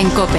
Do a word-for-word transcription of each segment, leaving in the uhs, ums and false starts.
en COPE.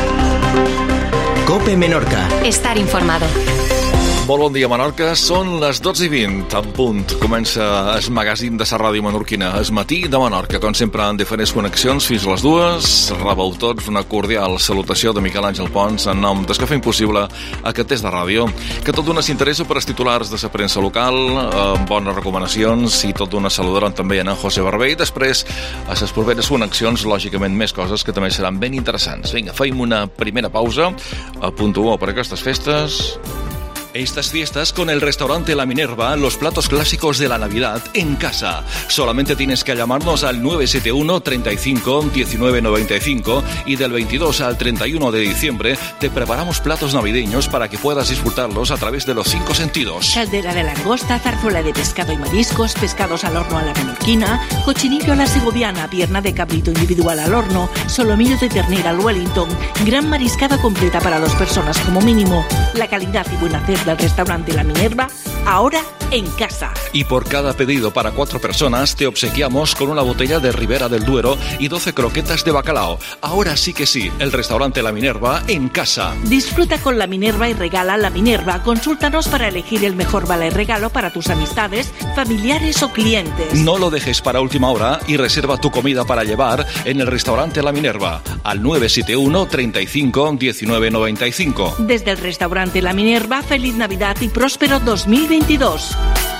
COPE Menorca. Estar informado. Molt bon dia, Menorca. Són les dotze i vint, en punt. Comença el magazín de la ràdio menorquina, el matí de Menorca. Com sempre, en diferents connexions fins a les dues. Rebeu tots una cordial salutació de Miquel Àngel Pons en nom des que fem possible aquest test de ràdio, que tot d'una s'interessa per als titulars de la premsa local, amb bones recomanacions, i tot d'una saludaran també en José Barbé, i després a les properes connexions, lògicament, més coses que també seran ben interessants. Vinga, feim una primera pausa. A punt u per aquestes festes. Estas fiestas con el restaurante La Minerva, los platos clásicos de la Navidad en casa. Solamente tienes que llamarnos al nueve siete uno, treinta y cinco, diecinueve noventa y cinco y del veintidós al treinta y uno de diciembre te preparamos platos navideños para que puedas disfrutarlos a través de los cinco sentidos. Caldera de langosta, zarzuela de pescado y mariscos, pescados al horno a la menorquina, cochinillo a la segoviana, pierna de cabrito individual al horno, solomillo de ternera al Wellington, gran mariscada completa para dos personas como mínimo. La calidad y buen hacer del restaurante La Minerva, ahora en casa. Y por cada pedido para cuatro personas te obsequiamos con una botella de Ribera del Duero y doce croquetas de bacalao. Ahora sí que sí, el restaurante La Minerva en casa. Disfruta con La Minerva y regala La Minerva. Consúltanos para elegir el mejor vale regalo para tus amistades, familiares o clientes. No lo dejes para última hora y reserva tu comida para llevar en el restaurante La Minerva al nueve siete uno, treinta y cinco, diecinueve noventa y cinco. Desde el restaurante La Minerva, feliz Navidad y próspero dos mil veintidós.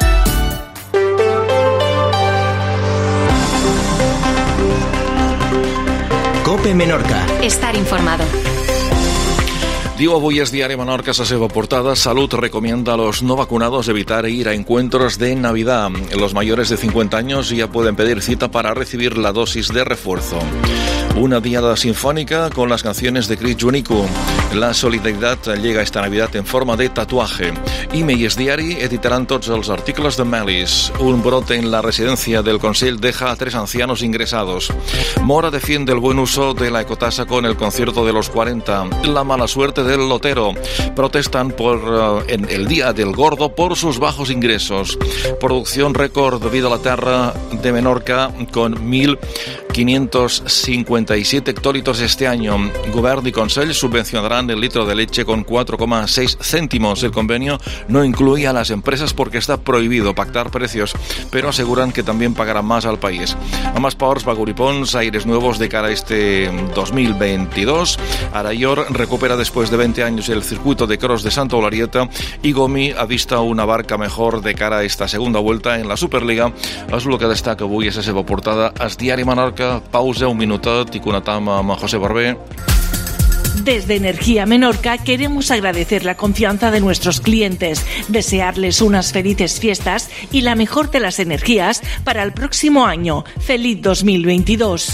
COPE Menorca. Estar informado. Diu avui es Diari Menorca a la seva portada: Salud recomienda a los no vacunados evitar ir a encuentros de Navidad. Los mayores de cincuenta años ya pueden pedir cita para recibir la dosis de refuerzo. Una diada sinfónica con las canciones de Cris Juanico. La solidaridad llega esta Navidad en forma de tatuaje. I Meies Diari editarán tots els articles de Melis. Un brote en la residencia del Consell deja a tres ancianos ingresados. Mora defiende el buen uso de la ecotasa con el concierto de los cuarenta. La mala suerte del lotero. Protestan por uh, en el Día del Gordo por sus bajos ingresos. Producción récord de Vida a la Terra de Menorca con mil quinientos cincuenta y siete hectolitros este año. Govern y Consell subvencionarán el litro de leche con cuatro coma seis céntimos. El convenio no incluye a las empresas porque está prohibido pactar precios, pero aseguran que también pagarán más al país. A más Ports, Baguripons, aires nuevos de cara a este dos mil veintidós. Araior recupera después de veinte años el circuito de cross de Santa Olarieta y Gomi avista una barca mejor de cara a esta segunda vuelta en la Superliga. És el que destaca avui a la seva portada es Diari Menorca. Pausa, un minutet y connectam amb José Barbé. Desde Energía Menorca queremos agradecer la confianza de nuestros clientes, desearles unas felices fiestas y la mejor de las energías para el próximo año. ¡Feliz dos mil veintidós!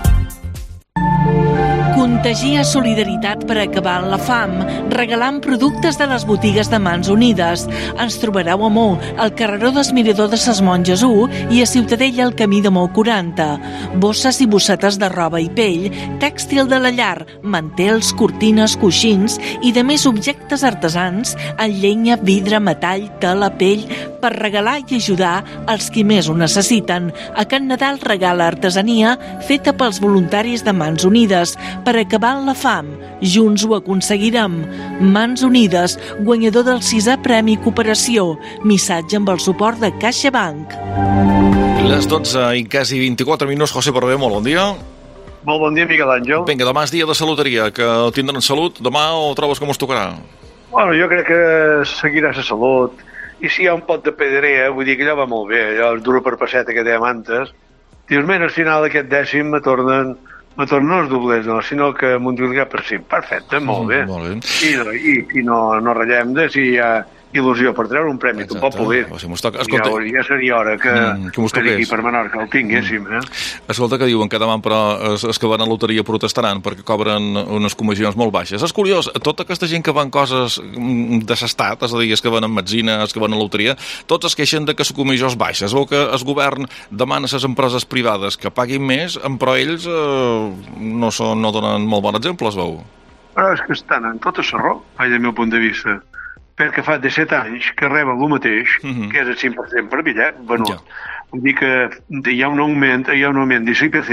Contagia solidaritat per acabar amb la fam, regalant productes de les botigues de Mans Unides. Ens trobareu a Mou, al carreró del Mirador de ses Monges u i a Ciutadella al camí de Mou quaranta. Bosses i bossetes de roba i pell, tèxtil de la llar, mantels, cortines, coixins i de més objectes artesans en llenya, vidre, metall, tela, pell, per regalar i ajudar als qui més ho necessiten. Aquest Nadal regala artesania feta pels voluntaris de Mans Unides per acabar amb la fam. Junts ho aconseguirem. Mans Unides, guanyador del sisè Premi Cooperació. Missatge amb el suport de CaixaBank. Les dotze i quasi vint-i-quatre minuts. José Barbé, molt bon dia. Molt bon dia, Miquel Àngel. Vinga, demà és dia de saluteria, que tindran salut. Demà o trobes com us tocarà? Bueno, jo crec que seguirà la salut. I si hi ha un pot de pedrea, vull dir que allò va molt bé, allò el duro per passeta que dèiem antes. Dius, mira, al final d'aquest dècim me tornen, me tornen no els doblers, no, sinó que multiplicar per cinc. Perfecte, molt bé. Mm, molt bé. I, i, i no, no ratllem de si hi ha il·lusió per treure un premi, Exacte. Tampoc poder. O sigui, toca... ja, ja seria hora que, mm, que per aquí per Menorca el tinguéssim. Eh? Escolta, que diuen que demà, però, els, els que van a la loteria protestaran perquè cobren unes comissions molt baixes. És curiós, tota aquesta gent que van coses de l'estat, és a dir, els que van en metzina, els que van a la loteria, tots es queixen de que la comissió és baixa. Es veu que el govern demana a les empreses privades que paguin més, però ells eh, no, són, no donen molt bon exemple, es veu. Però és que estan en tota la raó, des del meu punt de vista. Perquè fa disset anys que reben el mateix, uh-huh. que és el cinc per cent per bitllet venut. Ja. Vull dir que hi ha un augment, hi ha un augment de l'I P C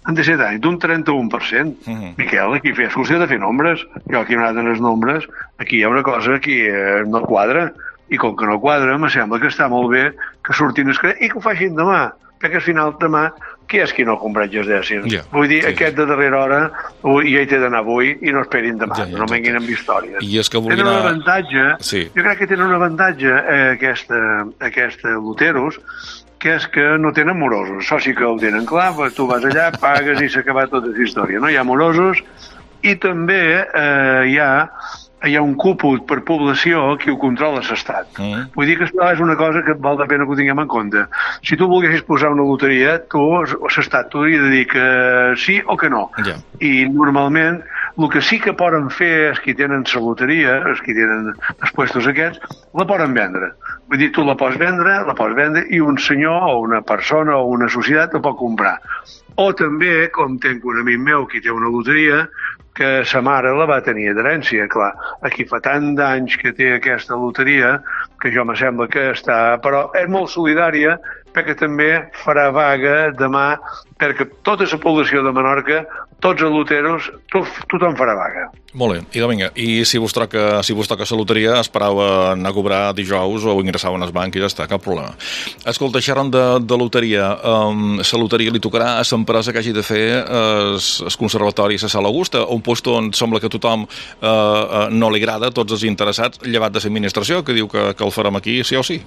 en disset anys d'un trenta-u per cent. Uh -huh. Miquel, aquí fes qüestió de fer nombres. Jo aquí he anat en els nombres, aquí hi ha una cosa que eh, no quadra, i com que no quadra, me sembla que està molt bé que surtin els crèdits i que ho facin demà, perquè al final demà qui és qui no ha comprat ges dècims? Yeah. Vull dir, sí, aquest de darrera hora ja hi té d'anar avui i no esperin demà, ja, ja, no venguin amb històries. I és que vulguin... Tenen un avantatge, sí. Jo crec que tenen un avantatge eh, aquesta, aquesta Loteros, que és que no tenen morosos. Això sí que ho tenen clar, tu vas allà, pagues i s'ha acabat tota la història. No hi ha morosos i també eh, hi ha hi ha un cúpul per població que ho controla l'Estat. Mm. Vull dir que això és una cosa que val la pena que ho tinguem en compte. Si tu volguessis posar una loteria, tu, l'Estat t'hauria de dir que sí o que no. Yeah. I normalment el que sí que poden fer els que tenen la loteria, els que tenen els puestos aquests, la poden vendre. Vull dir, tu la pots vendre, la pots vendre i un senyor o una persona o una societat la pot comprar. O també, com tenc un amic meu que té una loteria, que sa mare la va tenir d'herència, clar. Aquí fa tant d'anys que té aquesta loteria que jo me sembla que està... Però és molt solidària perquè també farà vaga demà perquè tota la població de Menorca, tots els loteros, tot, tothom farà vaga. Molt bé, i vinga, i si vos toca, si vos toca la loteria, esperau anar a cobrar dijous o ingressau en el banc i ja està, cap problema. Escolta, xerrant de, de loteria, um, la loteria li tocarà a l'empresa que hagi de fer el conservatori a la Sala Augusta, un lloc on sembla que a tothom uh, uh, no li agrada, tots els interessats, llevat de l'administració, que diu que, que el farem aquí sí o sí.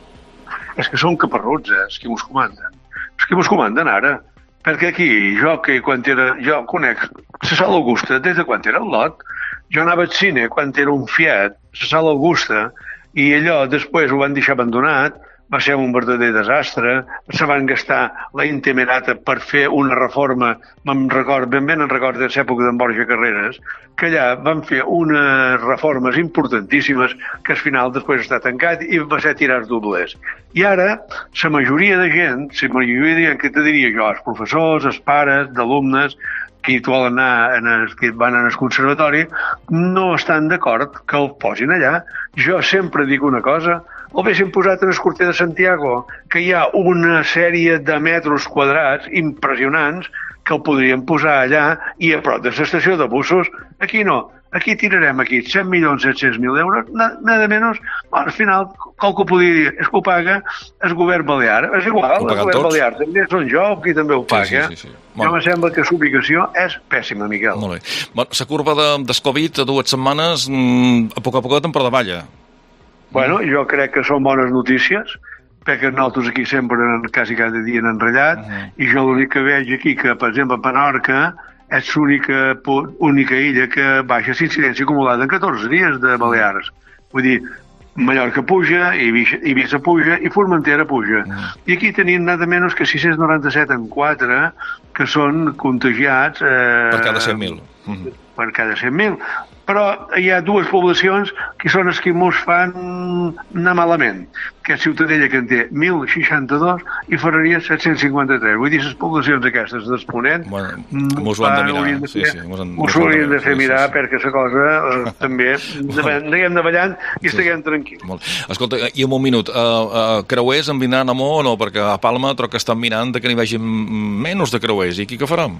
És que són caparruts, eh, els que mos comanden. Els que mos comanden ara. Perquè aquí, jo que quan era... Jo conec la Sala Augusta des de quan era el lot. Jo anava al cine quan era un Fiat, la Sala Augusta, i allò després ho van deixar abandonat, va ser un verdader desastre, se van gastar la intemerata per fer una reforma, me'n record, ben ben en record de l'època d'en Borja Carreras, que allà van fer unes reformes importantíssimes que al final després està tancat i va ser tirar els doblers. I ara, la majoria de gent, la majoria de gent que te diria jo, els professors, els pares, d'alumnes, que volen anar en el, que van al conservatori, no estan d'acord que el posin allà. Jo sempre dic una cosa, o haguéssim posat en el Corter de Santiago, que hi ha una sèrie de metres quadrats impressionants que el podríem posar allà i a prop de l'estació de busos. Aquí no. Aquí tirarem aquí set milions set-cents mil euros, nada menys. Bueno, al final, qual que ho podria dir? És que ho paga el govern balear. És igual, el govern tots? Balear també són jo, qui també ho paga. Sí, sí, sí, sí. Bueno. Jo me sembla que l'ubicació és pèssima, Miquel. Molt bé. Bueno, la curva de, del Covid a dues setmanes, mmm, a poc a poc temporada balla. Bueno, jo crec que són bones notícies, perquè nosaltres aquí sempre, quasi cada dia, han enratllat, uh -huh. I jo l'únic que veig aquí, que per exemple a Menorca, és l'única única illa que baixa l'incidència acumulada en catorze dies de Balears. Vull dir, Mallorca puja, Eivissa puja i Formentera puja. Uh -huh. I aquí tenim nada menys que sis-cents noranta-set en quatre que són contagiats... Eh, per cada cent mil. Uh -huh. Per cada cent mil. Però hi ha dues poblacions que són els que mos fan anar malament, que és Ciutadella, que en té mil seixanta-dos, i Ferreria set-cents cinquanta-tres. Vull dir, les poblacions aquestes d'Exponent bueno, mos ho han de mirar. De fer, sí, sí, mos han, mos ho haurien de fer sí, mirar, sí, sí. Perquè la cosa eh, també anem davallant i sí, estiguem tranquils. Molt. Escolta, i en un minut, uh, uh, creuers en vindran a Mo o no? Perquè a Palma troc que estan mirant que n'hi vegi menys de creuers. I aquí què farem?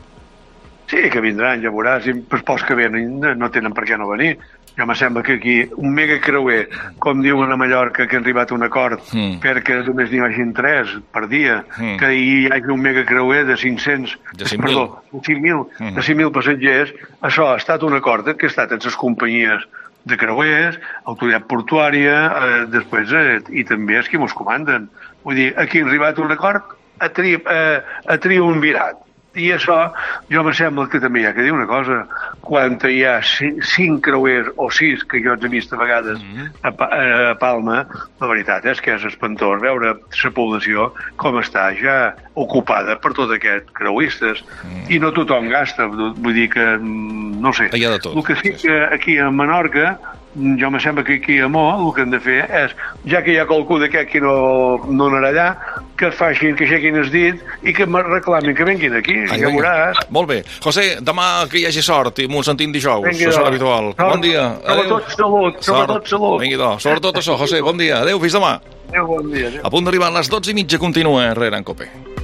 Sí, que vindran, ja veuràs, i els pocs que venen no tenen per què no venir. Jo me sembla que aquí un mega creuer, com diuen a Mallorca, que han arribat a un acord mm. perquè només n'hi hagin tres per dia, mm. que hi hagi un mega creuer de cinc-cents, de cinc perdó, cinc mil, mm. de cinc mil passatgers, això ha estat un acord que ha estat entre les companyies de creuers, autoritat portuària, eh, després, eh, i també els que mos comanden. Vull dir, aquí ha arribat un acord a, tri, a, a triumvirat. I això, jo me sembla que també hi ha que dir una cosa, quan hi ha cinc creuers o sis, que jo els he vist a vegades a, a, a Palma, la veritat és que és espantós veure la població com està ja ocupada per tots aquests creuistes, mm. i no tothom gasta, vull dir que, no sé, hi ha de tot. El que sí que aquí a Menorca, jo me sembla que aquí a Mo el que hem de fer és, ja que hi ha qualcú d'aquest que no, no anarà allà, que facin, que aixequin el dit i que me reclamin que venguin aquí. Ai, ja veuràs. Molt bé. José, demà que hi hagi sort i m'ho sentim dijous. Això és l'habitual. Bon dia. Sobretot salut. Sobretot salut. Vinga, sobretot això, José. Bon dia. Adéu, fins demà. Adéu, bon dia. Adéu. A punt d'arribar a les dotze i mitja continua Herrera en Cope.